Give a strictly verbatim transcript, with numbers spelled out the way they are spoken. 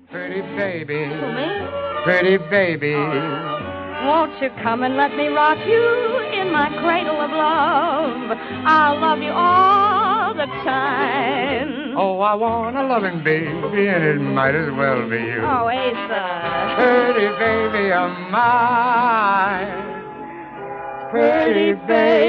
Pretty baby. To me? Pretty baby. Won't you come and let me rock you in my cradle of love? I'll love you all the time. Oh, I want a loving baby, and it might as well be you. Oh, Asa. Pretty baby of mine. Pretty baby.